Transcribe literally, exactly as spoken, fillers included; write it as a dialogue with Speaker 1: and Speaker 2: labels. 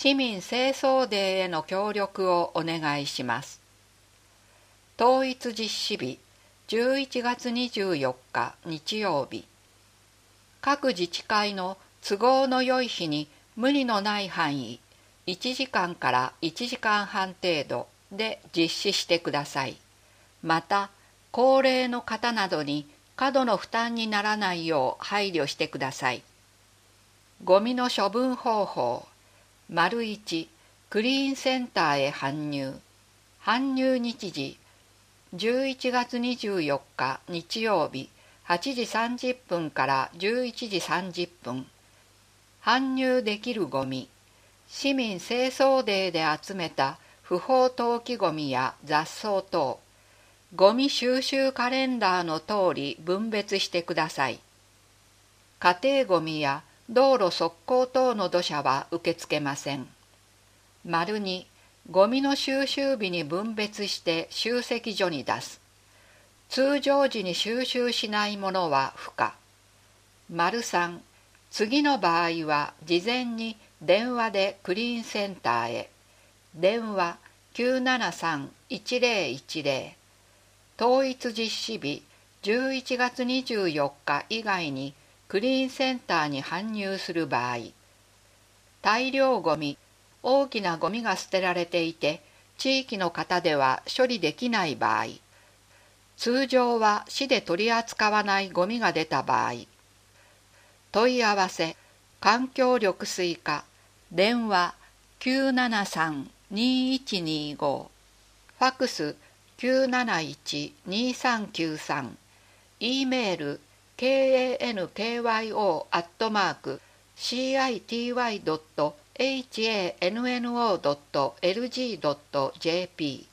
Speaker 1: 市民清掃デーへの協力をお願いします。統一実施日じゅういちがつにじゅうよっか日曜日。各自治会の都合の良い日に無理のない範囲いちじかんからいちじかんはん程度で実施してください。また高齢の方などに過度の負担にならないよう配慮してください。ゴミの処分方法丸いちクリーンセンターへ搬入。搬入日時じゅういちがつにじゅうよっか日曜日はちじさんじゅっぷんからじゅういちじさんじゅっぷん。搬入できるゴミ市民清掃デーで集めた不法投棄ゴミや雑草等ゴミ収集カレンダーの通り分別してください。家庭ゴミや道路側溝等の土砂は受け付けません。丸にゴミの収集日に分別して集積所に出す。通常時に収集しないものは不可。丸さん次の場合は事前に電話でクリーンセンターへ。電話 きゅうななさんいちぜろいちぜろ。統一実施日じゅういちがつにじゅうよっか以外にクリーンセンターに搬入する場合、大量ゴミ、大きなゴミが捨てられていて地域の方では処理できない場合、通常は市で取り扱わないゴミが出た場合、問い合わせ環境緑水課電話 きゅうななさんにいちにご、ファクスきゅうなないちにさんきゅうさん、E メール ケーエーエヌケーワイオー アットマーク シーアイティーワイドットエイチエーエヌエヌオードットエルジードットジェーピー